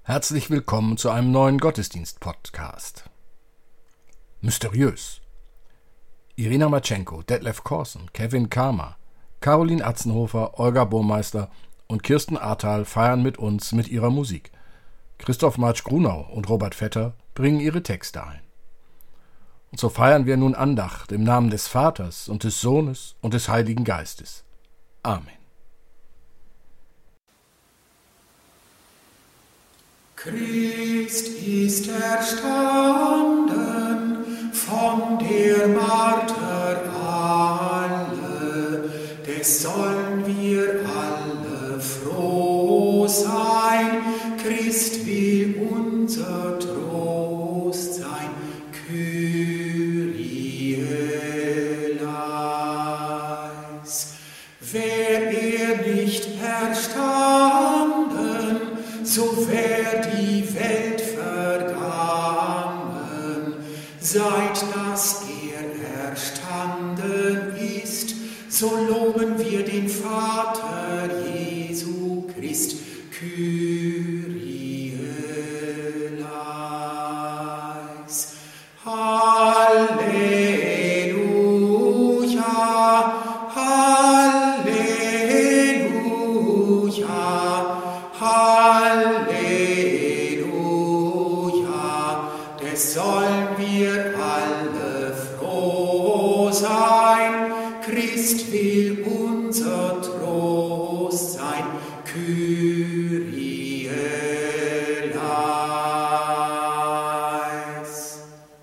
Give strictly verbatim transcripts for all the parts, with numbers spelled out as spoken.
Herzlich willkommen zu einem neuen Gottesdienst-Podcast. Mysteriös. Irina Matschenko, Detlef Corson, Kevin Karma, Caroline Atzenhofer, Olga Burmeister und Kirsten Ahrtal feiern mit uns mit ihrer Musik. Christoph Marsch-Grunau und Robert Vetter bringen ihre Texte ein. Und so feiern wir nun Andacht im Namen des Vaters und des Sohnes und des Heiligen Geistes. Amen. Christ ist erstanden von der Marter alle, des sollen wir alle froh sein. Christ will unser Trost sein. Kyrie leis. Wär er nicht erstanden, so wär die Welt vergangen. Seit dass er erstanden ist, so loben wir den Vater Jesu Christ. Kyrie leis. Halleluja, Halleluja, Halleluja, des sollen wir alle froh sein. Christ will unser Trost sein. Kyrie leis.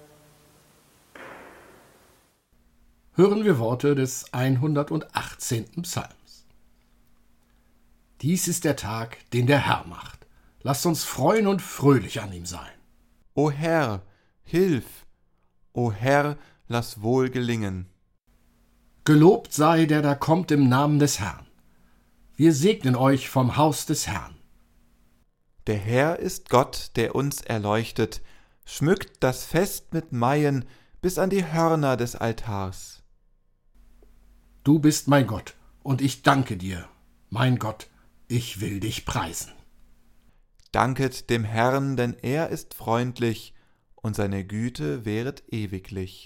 Hören wir Worte des hundertachtzehnten Psalms. Dies ist der Tag, den der Herr macht. Lasst uns freuen und fröhlich an ihm sein. O Herr, hilf! O Herr, lass wohl gelingen. Gelobt sei, der da kommt im Namen des Herrn. Wir segnen euch vom Haus des Herrn. Der Herr ist Gott, der uns erleuchtet, schmückt das Fest mit Maien bis an die Hörner des Altars. Du bist mein Gott, und ich danke dir, mein Gott, ich will dich preisen. Danket dem Herrn, denn er ist freundlich, und seine Güte währet ewiglich.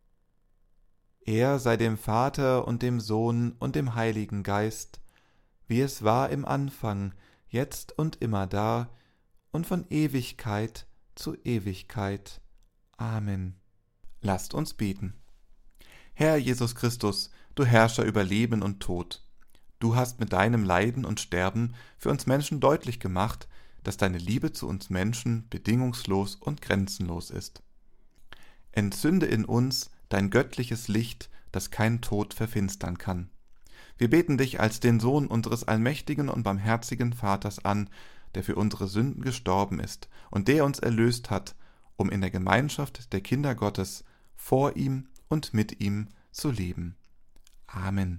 Er sei dem Vater und dem Sohn und dem Heiligen Geist, wie es war im Anfang, jetzt und immer da und von Ewigkeit zu Ewigkeit. Amen. Lasst uns beten. Herr Jesus Christus, du Herrscher über Leben und Tod, du hast mit deinem Leiden und Sterben für uns Menschen deutlich gemacht, dass deine Liebe zu uns Menschen bedingungslos und grenzenlos ist. Entzünde in uns dein göttliches Licht, das kein Tod verfinstern kann. Wir beten dich als den Sohn unseres allmächtigen und barmherzigen Vaters an, der für unsere Sünden gestorben ist und der uns erlöst hat, um in der Gemeinschaft der Kinder Gottes vor ihm und mit ihm zu leben. Amen.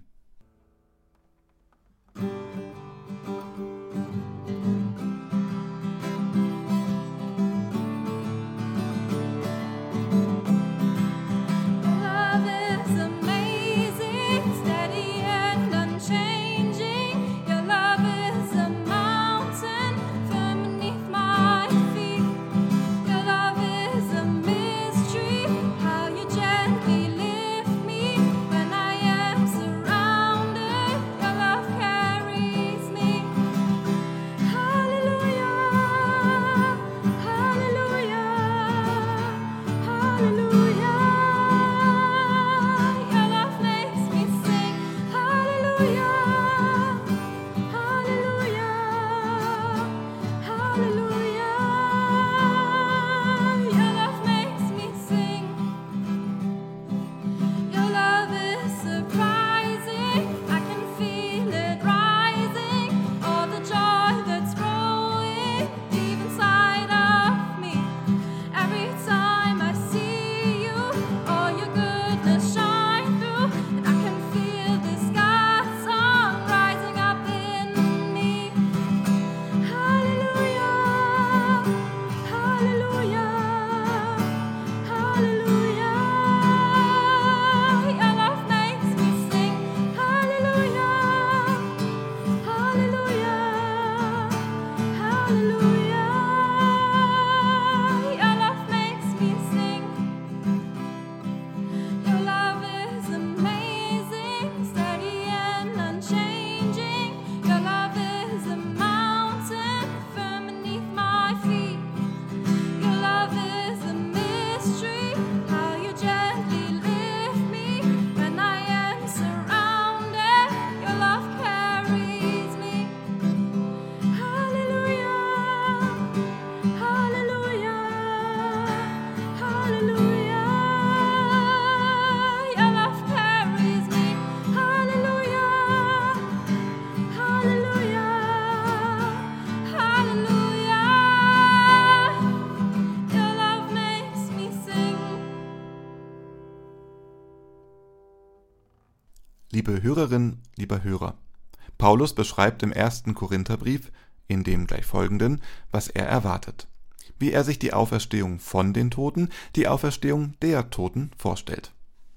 Gently lift me when I am surrounded. Your love carries Liebe Hörerin, lieber Hörer, Paulus beschreibt im ersten Korintherbrief, in dem gleich folgenden, was er erwartet, wie er sich die Auferstehung von den Toten, die Auferstehung der Toten vorstellt.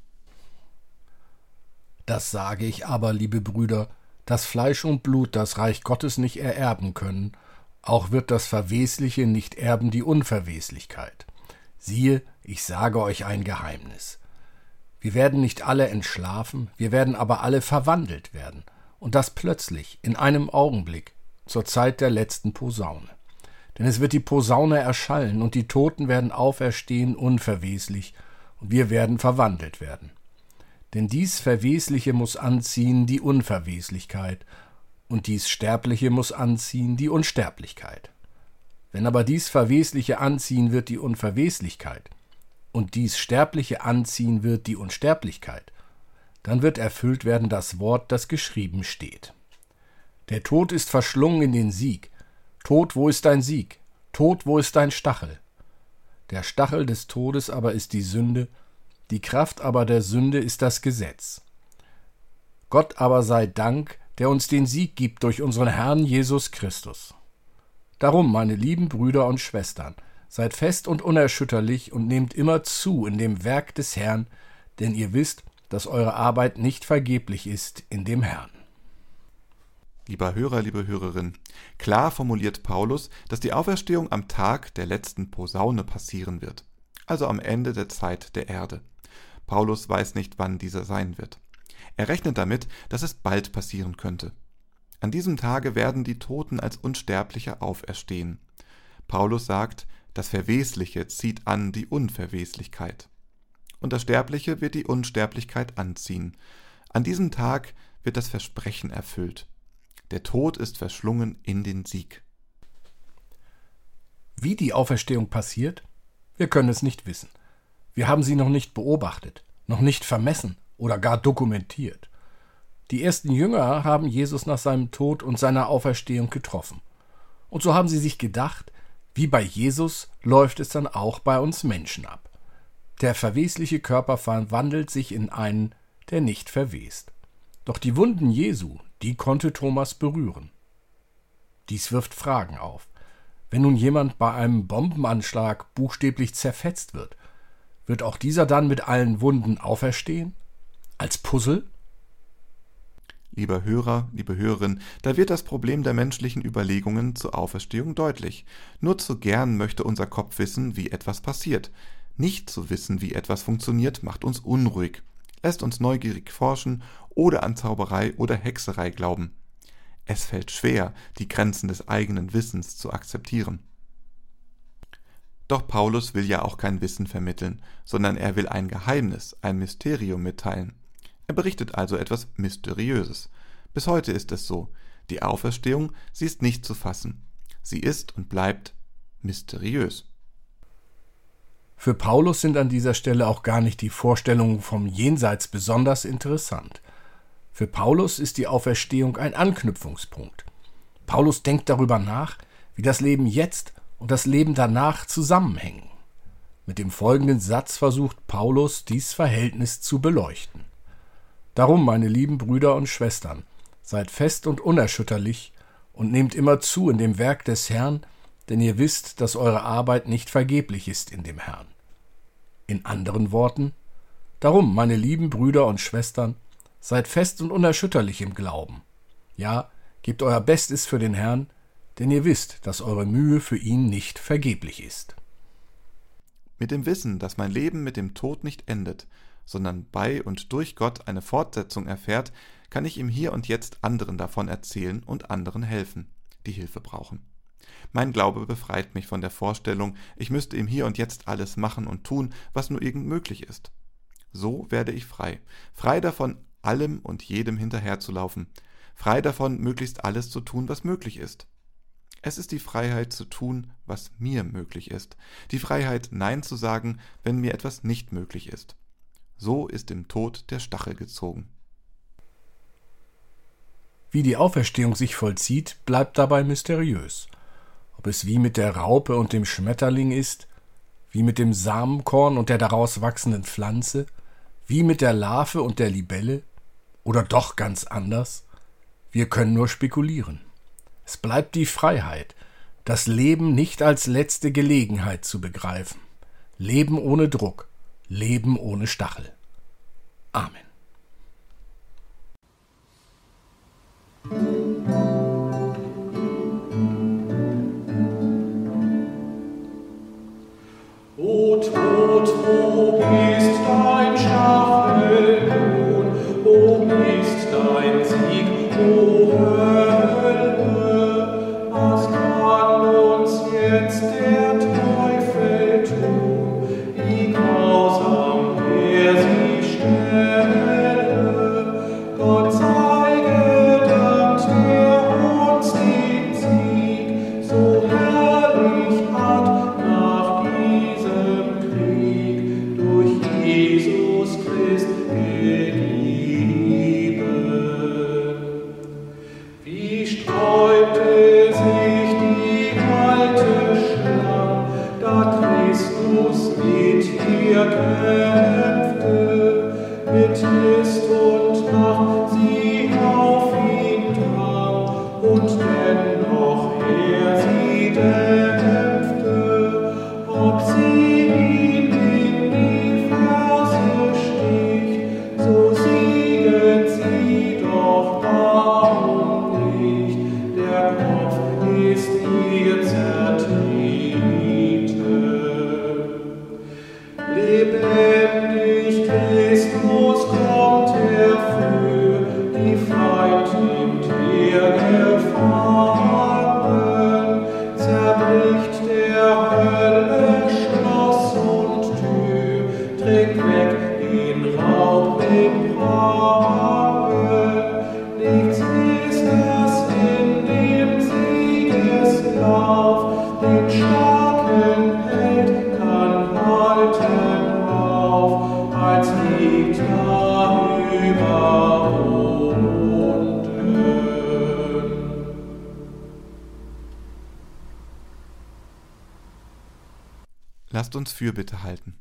Das sage ich aber, liebe Brüder, dass Fleisch und Blut das Reich Gottes nicht ererben können, auch wird das Verwesliche nicht erben die Unverweslichkeit. Siehe, ich sage euch ein Geheimnis. Wir werden nicht alle entschlafen, wir werden aber alle verwandelt werden, und das plötzlich, in einem Augenblick, zur Zeit der letzten Posaune. Denn es wird die Posaune erschallen, und die Toten werden auferstehen unverweslich, und wir werden verwandelt werden. Denn dies Verwesliche muss anziehen die Unverweslichkeit, und dies Sterbliche muss anziehen die Unsterblichkeit. Wenn aber dies Verwesliche anziehen wird die Unverweslichkeit, und dies Sterbliche anziehen wird die Unsterblichkeit, dann wird erfüllt werden das Wort, das geschrieben steht. Der Tod ist verschlungen in den Sieg. Tod, wo ist dein Sieg? Tod, wo ist dein Stachel? Der Stachel des Todes aber ist die Sünde, die Kraft aber der Sünde ist das Gesetz. Gott aber sei Dank, der uns den Sieg gibt durch unseren Herrn Jesus Christus. Darum, meine lieben Brüder und Schwestern, seid fest und unerschütterlich und nehmt immer zu in dem Werk des Herrn, denn ihr wisst, dass eure Arbeit nicht vergeblich ist in dem Herrn. Lieber Hörer, liebe Hörerin, klar formuliert Paulus, dass die Auferstehung am Tag der letzten Posaune passieren wird, also am Ende der Zeit der Erde. Paulus weiß nicht, wann dieser sein wird. Er rechnet damit, dass es bald passieren könnte. An diesem Tage werden die Toten als Unsterbliche auferstehen. Paulus sagt, das Verwesliche zieht an die Unverweslichkeit. Und das Sterbliche wird die Unsterblichkeit anziehen. An diesem Tag wird das Versprechen erfüllt. Der Tod ist verschlungen in den Sieg. Wie die Auferstehung passiert? Wir können es nicht wissen. Wir haben sie noch nicht beobachtet, noch nicht vermessen oder gar dokumentiert. Die ersten Jünger haben Jesus nach seinem Tod und seiner Auferstehung getroffen. Und so haben sie sich gedacht, wie bei Jesus läuft es dann auch bei uns Menschen ab. Der verwesliche Körper verwandelt sich in einen, der nicht verwest. Doch die Wunden Jesu, die konnte Thomas berühren. Dies wirft Fragen auf. Wenn nun jemand bei einem Bombenanschlag buchstäblich zerfetzt wird, wird auch dieser dann mit allen Wunden auferstehen? Als Puzzle? Lieber Hörer, liebe Hörerin, da wird das Problem der menschlichen Überlegungen zur Auferstehung deutlich. Nur zu gern möchte unser Kopf wissen, wie etwas passiert. Nicht zu wissen, wie etwas funktioniert, macht uns unruhig, lässt uns neugierig forschen oder an Zauberei oder Hexerei glauben. Es fällt schwer, die Grenzen des eigenen Wissens zu akzeptieren. Doch Paulus will ja auch kein Wissen vermitteln, sondern er will ein Geheimnis, ein Mysterium mitteilen. Er berichtet also etwas Mysteriöses. Bis heute ist es so. Die Auferstehung, sie ist nicht zu fassen. Sie ist und bleibt mysteriös. Für Paulus sind an dieser Stelle auch gar nicht die Vorstellungen vom Jenseits besonders interessant. Für Paulus ist die Auferstehung ein Anknüpfungspunkt. Paulus denkt darüber nach, wie das Leben jetzt und das Leben danach zusammenhängen. Mit dem folgenden Satz versucht Paulus, dies Verhältnis zu beleuchten. Darum, meine lieben Brüder und Schwestern, seid fest und unerschütterlich und nehmt immer zu in dem Werk des Herrn, denn ihr wisst, dass eure Arbeit nicht vergeblich ist in dem Herrn. In anderen Worten, darum, meine lieben Brüder und Schwestern, seid fest und unerschütterlich im Glauben. Ja, gebt euer Bestes für den Herrn, denn ihr wisst, dass eure Mühe für ihn nicht vergeblich ist. Mit dem Wissen, dass mein Leben mit dem Tod nicht endet, sondern bei und durch Gott eine Fortsetzung erfährt, kann ich im Hier und Jetzt anderen davon erzählen und anderen helfen, die Hilfe brauchen. Mein Glaube befreit mich von der Vorstellung, ich müsste im Hier und Jetzt alles machen und tun, was nur irgend möglich ist. So werde ich frei, frei davon, allem und jedem hinterherzulaufen, frei davon, möglichst alles zu tun, was möglich ist. Es ist die Freiheit zu tun, was mir möglich ist, die Freiheit, Nein zu sagen, wenn mir etwas nicht möglich ist. So ist dem Tod der Stachel gezogen. Wie die Auferstehung sich vollzieht, bleibt dabei mysteriös. Ob es wie mit der Raupe und dem Schmetterling ist, wie mit dem Samenkorn und der daraus wachsenden Pflanze, wie mit der Larve und der Libelle Oder doch ganz anders? Wir können nur spekulieren. Es bleibt die Freiheit, das Leben nicht als letzte Gelegenheit zu begreifen. Leben ohne Druck, Leben ohne Stachel. Amen. O Tod, wo ist dein Stachel nun? Wo ist dein Sieg, o Hölle? Was kann uns jetzt der Teufel tun? Wie grausam er sie stelle. Gott sei gedankt, der uns den Sieg so herrlich hat nach diesem Krieg durch Jesus Christ gegeben. Wie sträubte sich die alte Schlange, da Christus mit ihr kämpfte, mit List und Macht sie auf ihn drang, und dennoch er sie dämpfte, ob sie ihn in die Ferse sticht, so sieget sie doch darum nicht, der Kopf ist ihr zertreten. Lebendig Christus kommt herfür, die Feind nimmt er gefangen, zerbricht der Hölle Schloss und Tür, trägt weg in Raub den Prangen. Nichts ist es in dem Siegeslauf, den starken Held kann halten auf, als liegt da überwunden. Lasst uns Fürbitte halten.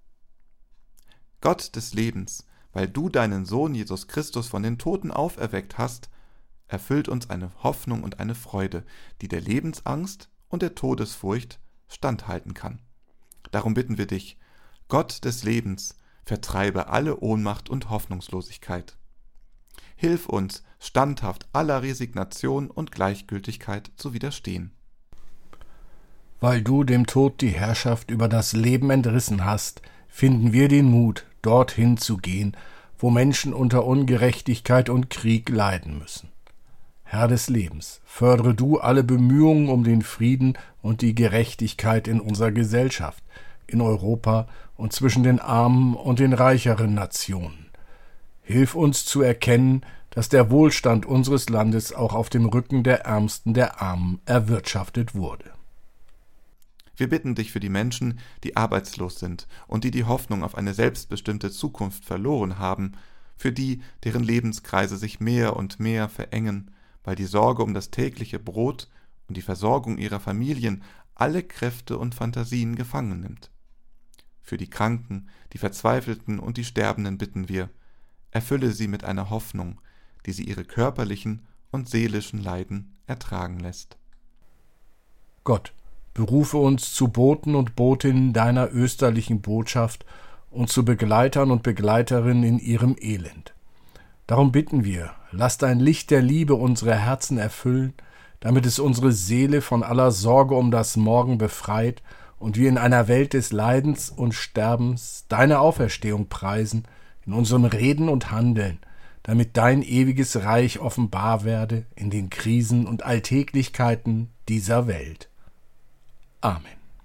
Gott des Lebens, weil du deinen Sohn Jesus Christus von den Toten auferweckt hast, erfüllt uns eine Hoffnung und eine Freude, die der Lebensangst und der Todesfurcht standhalten kann. Darum bitten wir dich, Gott des Lebens, vertreibe alle Ohnmacht und Hoffnungslosigkeit. Hilf uns, standhaft aller Resignation und Gleichgültigkeit zu widerstehen. Weil du dem Tod die Herrschaft über das Leben entrissen hast, finden wir den Mut, dorthin zu gehen, wo Menschen unter Ungerechtigkeit und Krieg leiden müssen. Herr des Lebens, fördere du alle Bemühungen um den Frieden und die Gerechtigkeit in unserer Gesellschaft, in Europa und zwischen den armen und den reicheren Nationen. Hilf uns zu erkennen, dass der Wohlstand unseres Landes auch auf dem Rücken der Ärmsten der Armen erwirtschaftet wurde. Wir bitten dich für die Menschen, die arbeitslos sind und die die Hoffnung auf eine selbstbestimmte Zukunft verloren haben, für die, deren Lebenskreise sich mehr und mehr verengen, weil die Sorge um das tägliche Brot und die Versorgung ihrer Familien alle Kräfte und Fantasien gefangen nimmt. Für die Kranken, die Verzweifelten und die Sterbenden bitten wir, erfülle sie mit einer Hoffnung, die sie ihre körperlichen und seelischen Leiden ertragen lässt. Gott, berufe uns zu Boten und Botinnen deiner österlichen Botschaft und zu Begleitern und Begleiterinnen in ihrem Elend. Darum bitten wir, lass dein Licht der Liebe unsere Herzen erfüllen, damit es unsere Seele von aller Sorge um das Morgen befreit und wir in einer Welt des Leidens und Sterbens deine Auferstehung preisen, in unserem Reden und Handeln, damit dein ewiges Reich offenbar werde in den Krisen und Alltäglichkeiten dieser Welt. Amen.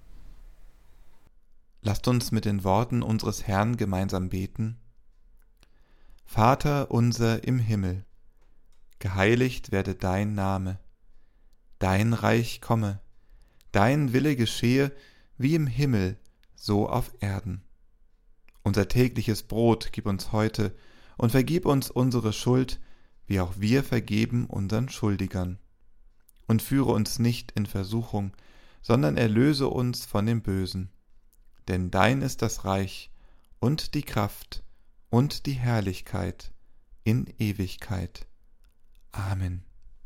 Lasst uns mit den Worten unseres Herrn gemeinsam beten. Vater unser im Himmel, geheiligt werde dein Name, dein Reich komme, dein Wille geschehe, wie im Himmel, so auf Erden. Unser tägliches Brot gib uns heute und vergib uns unsere Schuld, wie auch wir vergeben unseren Schuldigern. Und führe uns nicht in Versuchung, sondern erlöse uns von dem Bösen. Denn dein ist das Reich und die Kraft und die Herrlichkeit in Ewigkeit. Amen.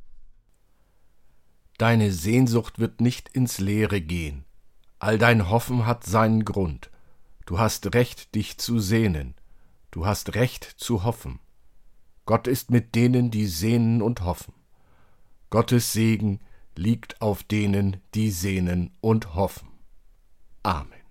Deine Sehnsucht wird nicht ins Leere gehen. All dein Hoffen hat seinen Grund. Du hast Recht, dich zu sehnen. Du hast Recht zu hoffen. Gott ist mit denen, die sehnen und hoffen. Gottes Segen liegt auf denen, die sehnen und hoffen. Amen.